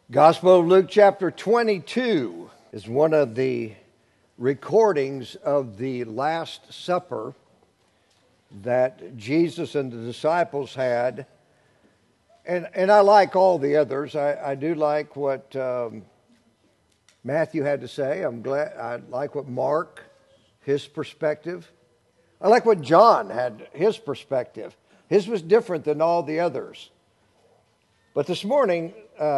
Gospel of Luke chapter 22 is one of the recordings of the Last Supper that Jesus and the disciples had. And I like all the others. I do like what Matthew had to say. I like what Mark, his perspective. I like what John had, his perspective. His was different than all the others. But this morning,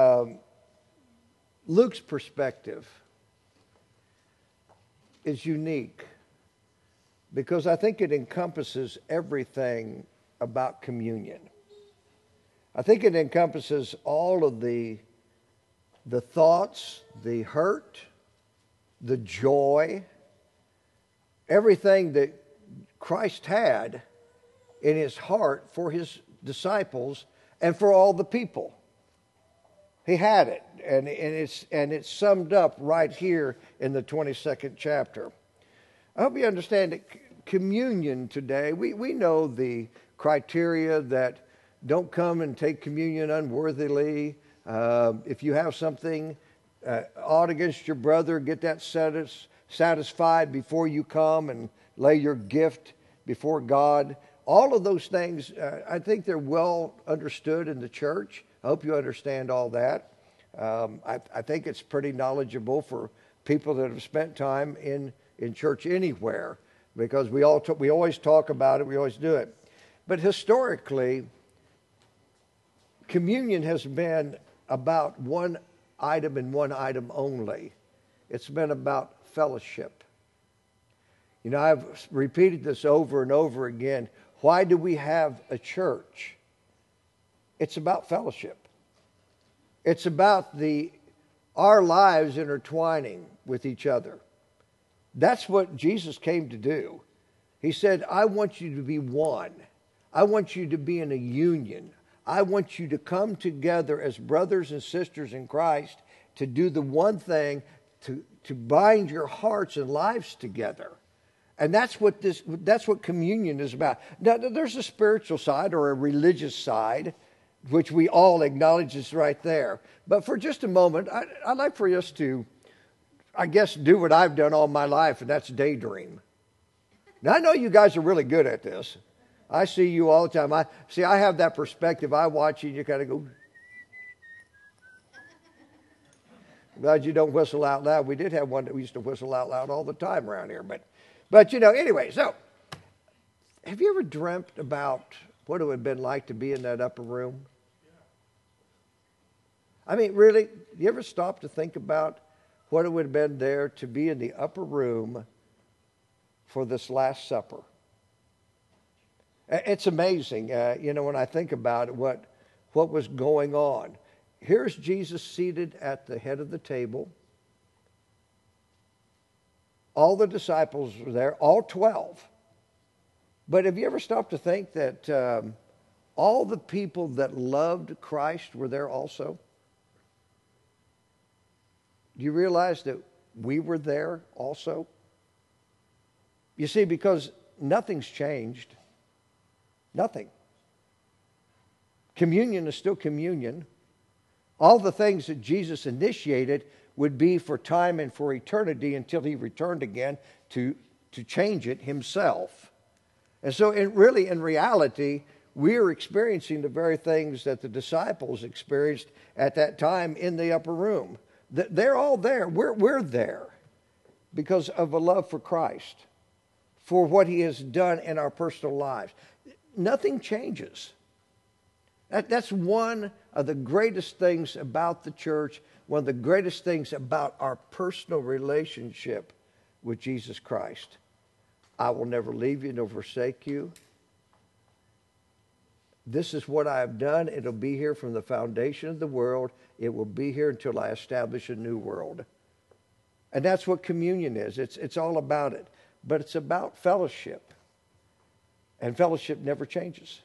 Luke's perspective is unique because I think it encompasses everything about communion. I think it encompasses all of the thoughts, the hurt, the joy, everything that Christ had in his heart for his disciples and for all the people. He had it, and it's summed up right here in the 22nd chapter. I hope you understand that communion today, we know the criteria that don't come and take communion unworthily. If you have something odd against your brother, get that satisfied before you come and lay your gift before God. All of those things, I think they're well understood in the church. I hope you understand all that. I think it's pretty knowledgeable for people that have spent time in church anywhere, because we always talk about it, we always do it. But historically, communion has been about one item and one item only. It's been about fellowship. You know, I've repeated this over and over again. Why do we have a church? It's about fellowship. It's about our lives intertwining with each other. That's what Jesus came to do. He said, I want you to be one. I want you to be in a union. I want you to come together as brothers and sisters in Christ to do the one thing, to bind your hearts and lives together. And that's what communion is about. Now, there's a spiritual side or a religious side, which we all acknowledge is right there. But for just a moment, I'd like for us to, I guess, do what I've done all my life, and that's daydream. Now, I know you guys are really good at this. I see you all the time. I have that perspective. I watch you, and you kind of go. Glad you don't whistle out loud. We did have one that we used to whistle out loud all the time around here. But you know, anyway, so have you ever dreamt about what it would have been like to be in that upper room? I mean, really, you ever stop to think about what it would have been there to be in the upper room for this Last Supper? It's amazing, you know, when I think about it, what was going on. Here's Jesus seated at the head of the table. All the disciples were there, all 12. But have you ever stopped to think that all the people that loved Christ were there also? Do you realize that we were there also? You see, because nothing's changed. Nothing. Communion is still communion. All the things that Jesus initiated would be for time and for eternity until he returned again to change it himself. And so in reality, we're experiencing the very things that the disciples experienced at that time in the upper room. They're all there. We're there because of a love for Christ, for what he has done in our personal lives. Nothing changes. That's one of the greatest things about the church, one of the greatest things about our personal relationship with Jesus Christ. I will never leave you nor forsake you. This is what I have done. It'll be here from the foundation of the world. It will be here until I establish a new world. And that's what communion is. It's all about it. But it's about fellowship. And fellowship never changes.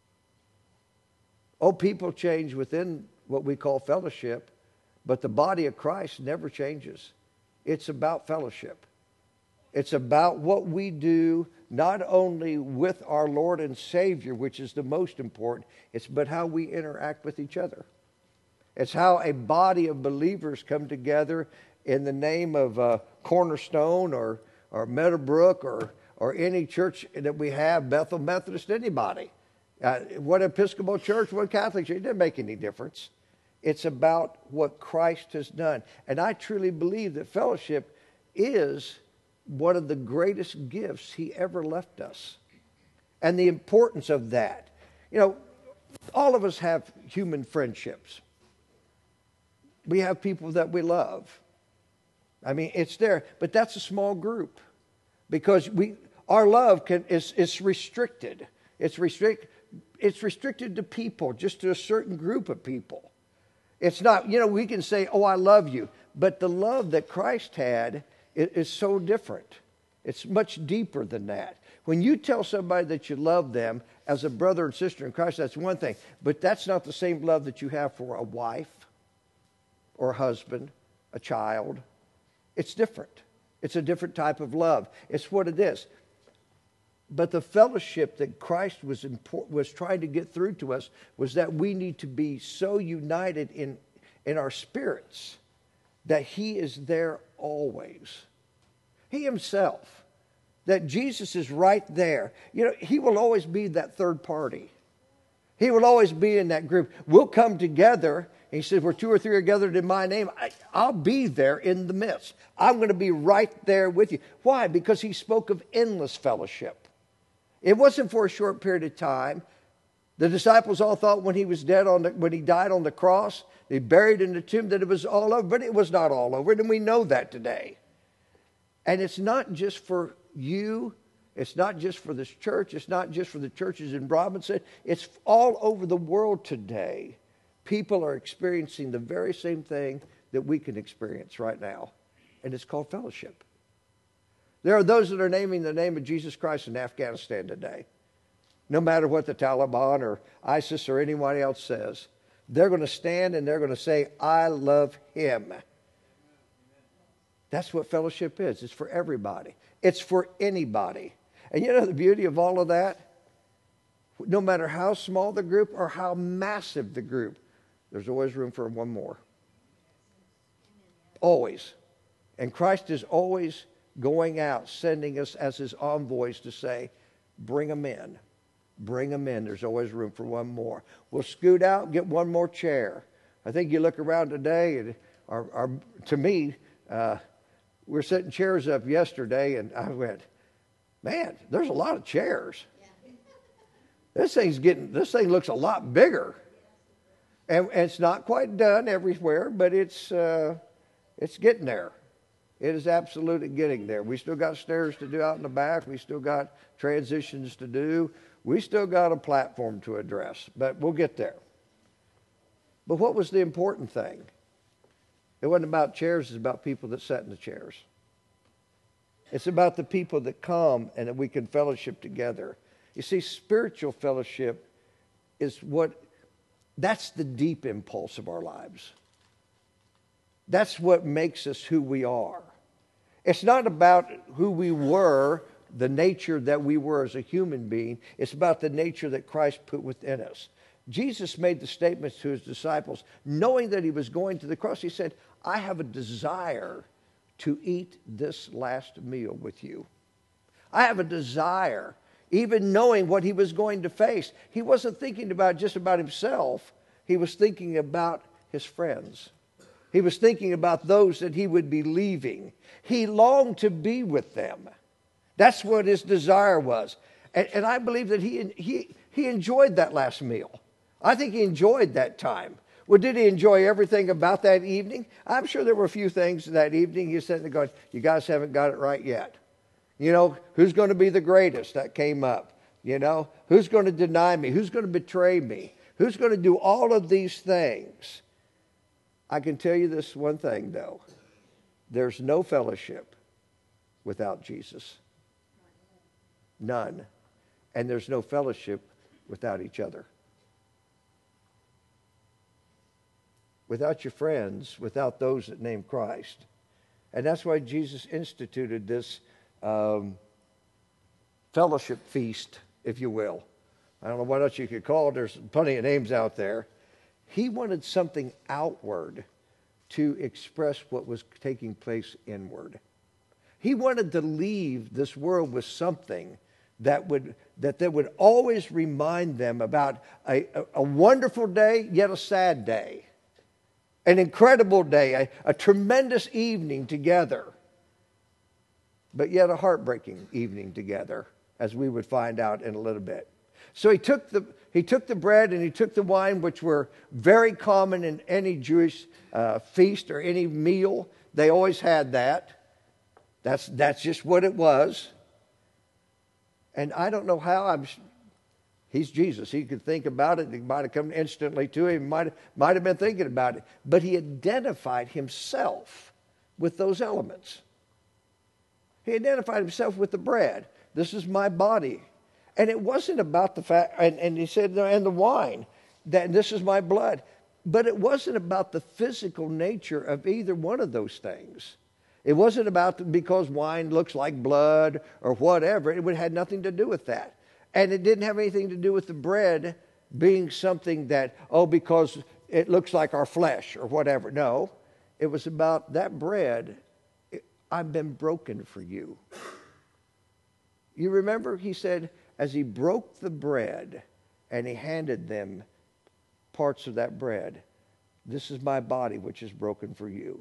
Oh, people change within what we call fellowship, but the body of Christ never changes. It's about fellowship. It's about what we do not only with our Lord and Savior, which is the most important, but how we interact with each other. It's how a body of believers come together in the name of Cornerstone or Meadowbrook or any church that we have, Bethel Methodist, anybody. What Episcopal church, what Catholic church, it doesn't make any difference. It's about what Christ has done. And I truly believe that fellowship is one of the greatest gifts he ever left us. And the importance of that. You know, all of us have human friendships. We have people that we love. I mean, it's there. But that's a small group. Because our love is restricted. It's restricted to people, just to a certain group of people. It's not, we can say, oh, I love you. But the love that Christ had is so different. It's much deeper than that. When you tell somebody that you love them as a brother and sister in Christ, that's one thing. But that's not the same love that you have for a wife or a husband, a child. It's different. It's a different type of love. It's what it is. But the fellowship that Christ was trying to get through to us was that we need to be so united in our spirits that he is there always. He himself, that Jesus is right there. He will always be that third party. He will always be in that group. We'll come together. He said, where two or three are gathered in my name, I'll be there in the midst. I'm going to be right there with you. Why? Because he spoke of endless fellowship. It wasn't for a short period of time. The disciples all thought when he was dead, when he died on the cross, they buried in the tomb, that it was all over. But it was not all over, and we know that today. And it's not just for you. It's not just for this church. It's not just for the churches in Robinson. It's all over the world today. People are experiencing the very same thing that we can experience right now. And it's called fellowship. There are those that are naming the name of Jesus Christ in Afghanistan today. No matter what the Taliban or ISIS or anyone else says. They're going to stand and they're going to say, I love him. That's what fellowship is. It's for everybody. It's for anybody. And the beauty of all of that? No matter how small the group or how massive the group, there's always room for one more. Always. And Christ is always going out, sending us as his envoys to say, bring them in. Bring them in. There's always room for one more. We'll scoot out and get one more chair. I think you look around today, and to me, we're setting chairs up yesterday, and I went, man, there's a lot of chairs. This thing looks a lot bigger. And it's not quite done everywhere, but it's getting there. It is absolutely getting there. We still got stairs to do out in the back. We still got transitions to do. We still got a platform to address, but we'll get there. But what was the important thing? It wasn't about chairs. It's about people that sat in the chairs. It's about the people that come and that we can fellowship together. You see, spiritual fellowship is that's the deep impulse of our lives. That's what makes us who we are. It's not about who we were, the nature that we were as a human being. It's about the nature that Christ put within us. Jesus made the statements to his disciples, knowing that he was going to the cross. He said, I have a desire to eat this last meal with you. I have a desire, even knowing what he was going to face. He wasn't thinking just about himself. He was thinking about his friends. He was thinking about those that he would be leaving. He longed to be with them. That's what his desire was. And I believe that he enjoyed that last meal. I think he enjoyed that time. Well, did he enjoy everything about that evening? I'm sure there were a few things that evening he was sitting there going, you guys haven't got it right yet. Who's going to be the greatest? That came up. Who's going to deny me? Who's going to betray me? Who's going to do all of these things? I can tell you this one thing, though. There's no fellowship without Jesus. None. And there's no fellowship without each other. Without your friends, without those that name Christ. And that's why Jesus instituted this fellowship feast, if you will. I don't know what else you could call it. There's plenty of names out there. He wanted something outward to express what was taking place inward. He wanted to leave this world with something that would always remind them about a wonderful day, yet a sad day. An incredible day, a tremendous evening together, but yet a heartbreaking evening together, as we would find out in a little bit. So he took the bread and he took the wine, which were very common in any Jewish feast or any meal. They always had that. That's just what it was. And I don't know how. He's Jesus. He could think about it. It might have come instantly to him. Might have been thinking about it. But he identified himself with those elements. He identified himself with the bread. This is my body. And it wasn't about the fact, and he said, and the wine, that this is my blood. But it wasn't about the physical nature of either one of those things. It wasn't about because wine looks like blood or whatever. It had nothing to do with that. And it didn't have anything to do with the bread being something that, because it looks like our flesh or whatever. No, it was about that bread. I've been broken for you. You remember he said, as he broke the bread and he handed them parts of that bread, this is my body which is broken for you.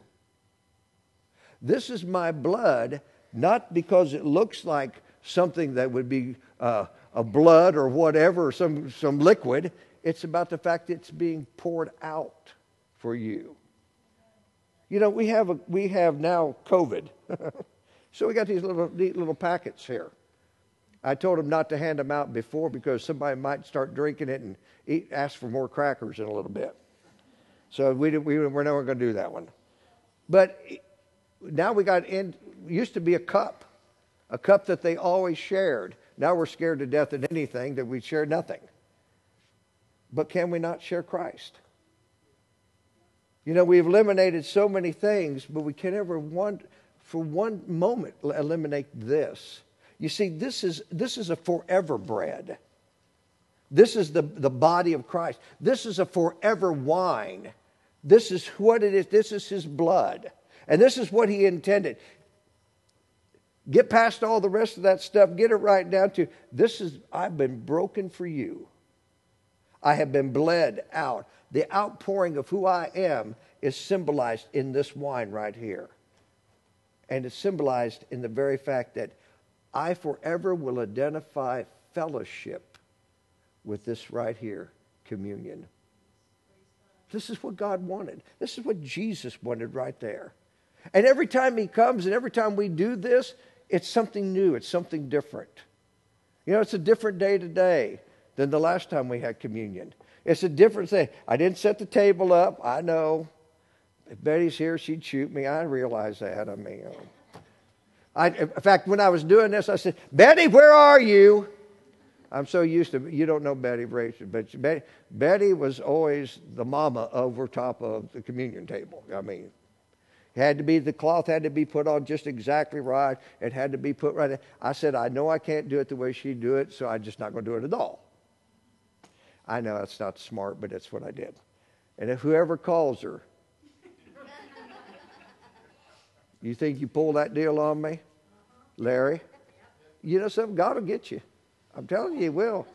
This is my blood, not because it looks like something that would be a blood or whatever, or some liquid. It's about the fact that it's being poured out for you. You know, we have now COVID. So we got these neat little packets here. I told him not to hand them out before because somebody might start drinking it and ask for more crackers in a little bit. So we're never going to do that one. But now used to be a cup that they always shared. Now we're scared to death of anything that we share nothing. But can we not share Christ? You know, we've eliminated so many things, but we can never for one moment eliminate this. You see, this is a forever bread. This is the body of Christ. This is a forever wine. This is what it is. This is his blood. And this is what he intended. Get past all the rest of that stuff. Get it right down to, I've been broken for you. I have been bled out. The outpouring of who I am is symbolized in this wine right here. And it's symbolized in the very fact that I forever will identify fellowship with this right here, communion. This is what God wanted. This is what Jesus wanted right there. And every time he comes and every time we do this, it's something new. It's something different. You know, it's a different day today than the last time we had communion. It's a different thing. I didn't set the table up. I know. If Betty's here, she'd shoot me. I realize that. I mean, in fact, when I was doing this, I said, Betty, where are you? I'm so used to, you don't know Betty, Rachel, but Betty was always the mama over top of the communion table. I mean, the cloth had to be put on just exactly right. It had to be put right in. I said, I know I can't do it the way she do it, so I'm just not going to do it at all. I know that's not smart, but that's what I did. And if whoever calls her, you think you pull that deal on me, Larry? You know something? God will get you. I'm telling you, he will.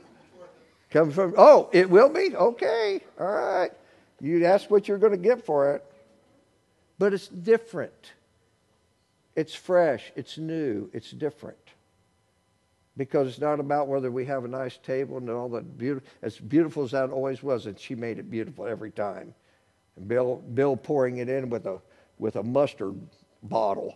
It will be? Okay. All right. You ask what you're going to get for it. But it's different. It's fresh. It's new. It's different. Because it's not about whether we have a nice table and all that beautiful. As beautiful as that always was, and she made it beautiful every time. And Bill pouring it in with a mustard bottle,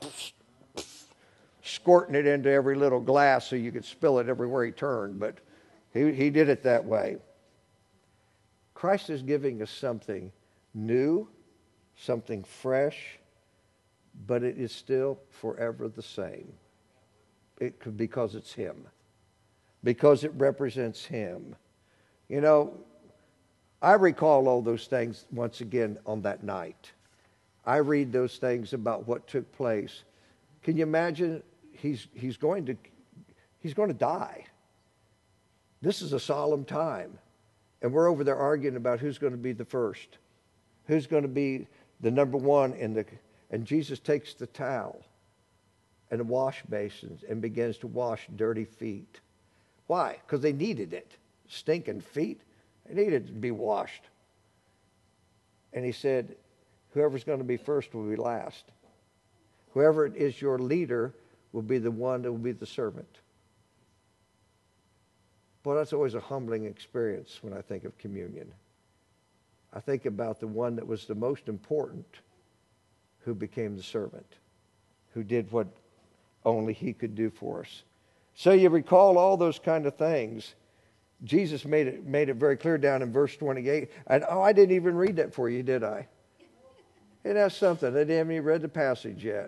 squirting it into every little glass so you could spill it everywhere he turned. But he did it that way. Christ is giving us something new, something fresh, but it is still forever the same. Because it's him. Because it represents him. You know, I recall all those things once again on that night. I read those things about what took place. Can you imagine? He's going to die. This is a solemn time. And we're over there arguing about who's going to be the first, who's going to be the number one and Jesus takes the towel and the wash basins and begins to wash dirty feet. Why? Because they needed it. Stinking feet, they needed to be washed. And he said, whoever's going to be first will be last. Whoever is your leader will be the one that will be the servant. Well, that's always a humbling experience when I think of communion. I think about the one that was the most important who became the servant, who did what only he could do for us. So you recall all those kind of things. Jesus made it very clear down in verse 28. And I didn't even read that for you, did I? And that's something. I didn't even read the passage yet.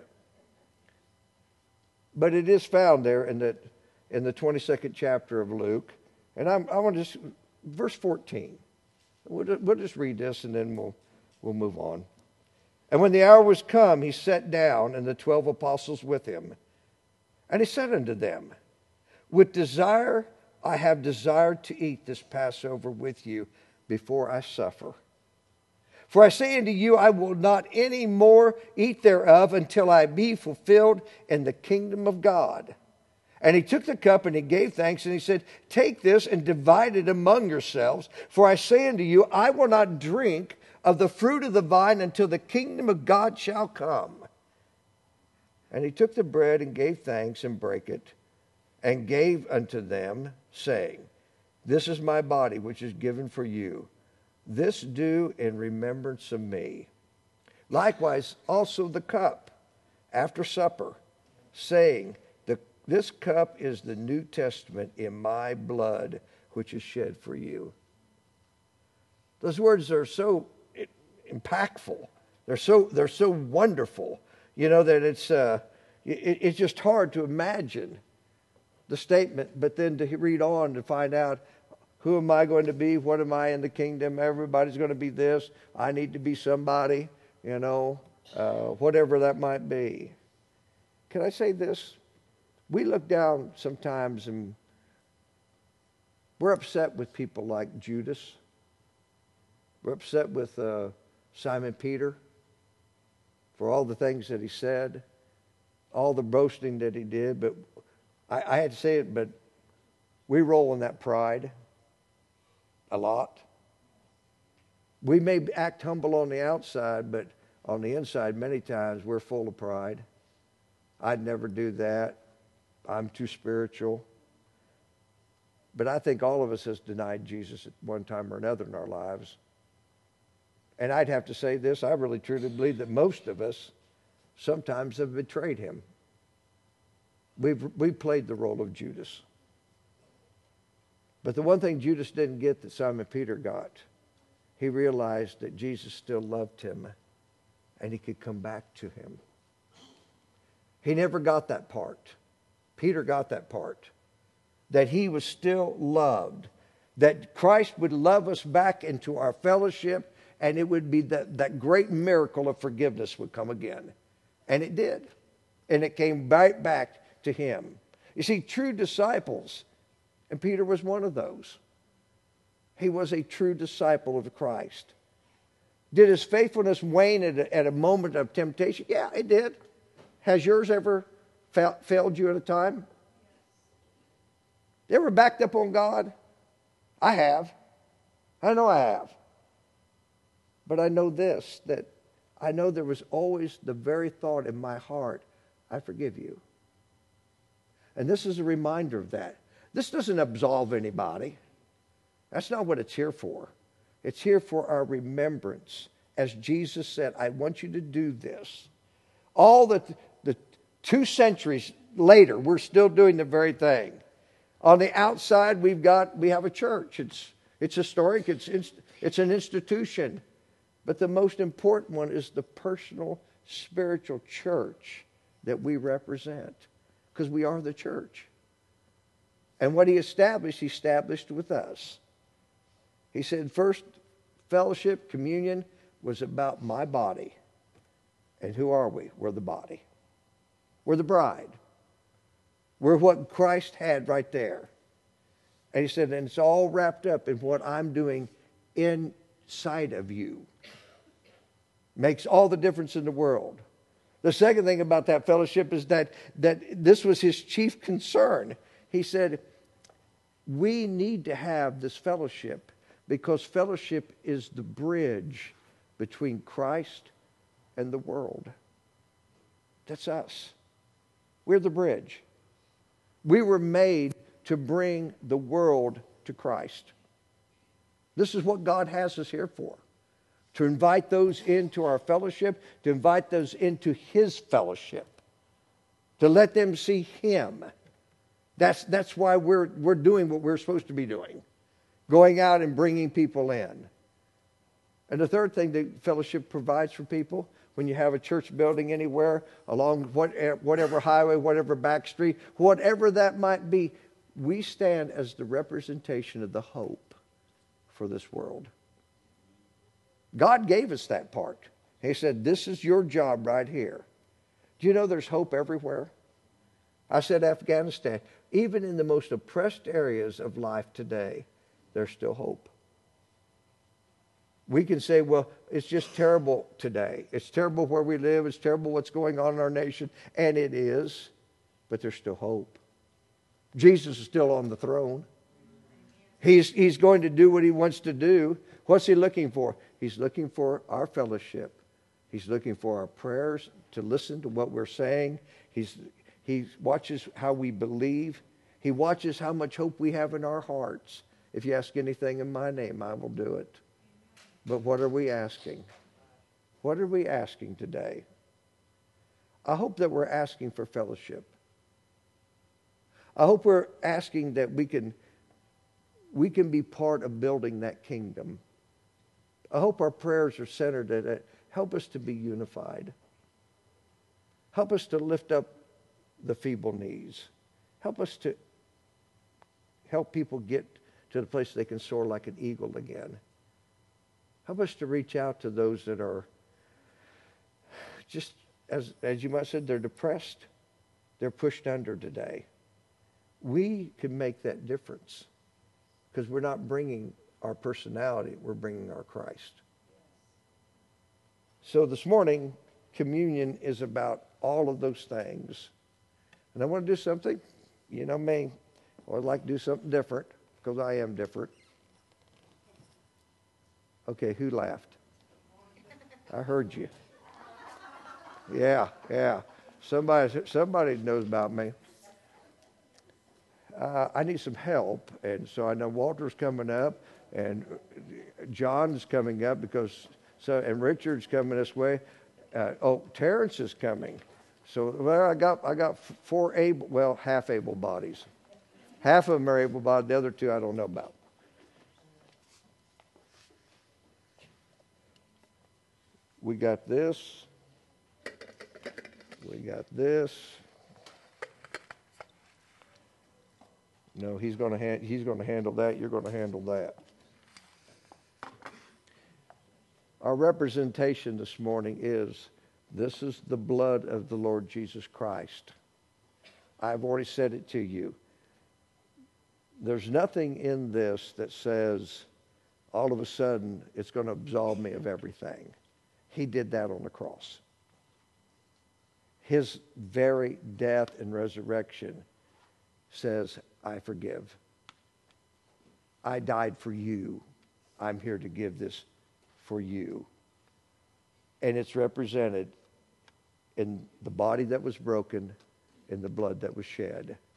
But it is found there in the 22nd chapter of Luke. And I want to just, verse 14. We'll just read this and then we'll move on. And when the hour was come, he sat down and the 12 apostles with him. And he said unto them, with desire I have desired to eat this Passover with you before I suffer. For I say unto you, I will not any more eat thereof until I be fulfilled in the kingdom of God. And he took the cup and he gave thanks and he said, take this and divide it among yourselves. For I say unto you, I will not drink of the fruit of the vine until the kingdom of God shall come. And he took the bread and gave thanks and brake it and gave unto them, saying, this is my body which is given for you. This do in remembrance of me. Likewise also the cup after supper, saying, this cup is the New Testament in my blood, which is shed for you. Those words are so impactful. They're so wonderful. You know that it's just hard to imagine the statement, but then to read on to find out, who am I going to be? What am I in the kingdom? Everybody's going to be this. I need to be somebody, whatever that might be. Can I say this? We look down sometimes and we're upset with people like Judas. We're upset with Simon Peter for all the things that he said, all the boasting that he did. But I had to say it, but we roll in that pride a lot. We may act humble on the outside, but on the inside, many times we're full of pride. I'd never do that. I'm too spiritual. But I think all of us has denied Jesus at one time or another in our lives. And I'd have to say this, I really truly believe that most of us sometimes have betrayed him. We've played the role of Judas. But the one thing Judas didn't get that Simon Peter got, he realized that Jesus still loved him and he could come back to him. He never got that part. Peter got that part, that he was still loved, that Christ would love us back into our fellowship, and it would be that great miracle of forgiveness would come again. And it did. And it came right back to him. You see, true disciples, and Peter was one of those. He was a true disciple of Christ. Did his faithfulness wane at a moment of temptation? Yeah, it did. Has yours ever failed you at a time? You ever backed up on God? I have. I know I have. But I know this, that I know there was always the very thought in my heart, I forgive you. And this is a reminder of that. This doesn't absolve anybody. That's not what it's here for. It's here for our remembrance. As Jesus said, I want you to do this. All the 2 centuries later, we're still doing the very thing. On the outside, we have a church. It's historic. It's an institution. But the most important one is the personal, spiritual church that we represent, because we are the church. And what he established with us. He said, first, fellowship, communion was about my body. And who are we? We're the body. We're the bride. We're what Christ had right there. And he said, and it's all wrapped up in what I'm doing inside of you. Makes all the difference in the world. The second thing about that fellowship is that this was his chief concern. He said, we need to have this fellowship because fellowship is the bridge between Christ and the world. That's us. We're the bridge. We were made to bring the world to Christ. This is what God has us here for. To invite those into our fellowship, to invite those into his fellowship, to let them see him. That's why we're doing what we're supposed to be doing, going out and bringing people in. And the third thing that fellowship provides for people, when you have a church building anywhere, along whatever highway, whatever back street, whatever that might be, we stand as the representation of the hope for this world. God gave us that part. He said, this is your job right here. Do you know there's hope everywhere? I said Afghanistan. Even in the most oppressed areas of life today, there's still hope. We can say, well, it's just terrible today. It's terrible where we live. It's terrible what's going on in our nation. And it is. But there's still hope. Jesus is still on the throne. He's going to do what he wants to do. What's he looking for? He's looking for our fellowship. He's looking for our prayers, to listen to what we're saying. He watches how we believe. He watches how much hope we have in our hearts. If you ask anything in my name, I will do it. But what are we asking? What are we asking today? I hope that we're asking for fellowship. I hope we're asking that we can be part of building that kingdom. I hope our prayers are centered at it. Help us to be unified. Help us to lift up the feeble knees. Help us to help people get to the place they can soar like an eagle again. Help us to reach out to those that are just, as you might have said, they're depressed. They're pushed under today. We can make that difference because we're not bringing our personality, we're bringing our Christ. So this morning, communion is about all of those things. And I want to do something, you know me, I'd like to do something different because I am different. Okay, who laughed? I heard you. Yeah. Somebody knows about me. I need some help, and so I know Walter's coming up, and John's coming up and Richard's coming this way. Terrence is coming. So I got four half able bodies. Half of them are able bodied. The other two I don't know about. We got this. We got this. No, he's going to handle that. You're going to handle that. Our representation this morning is, this is the blood of the Lord Jesus Christ. I've already said it to you. There's nothing in this that says all of a sudden it's going to absolve me of everything. He did that on the cross. His very death and resurrection says, I forgive. I died for you. I'm here to give this for you. And it's represented in the body that was broken, in the blood that was shed.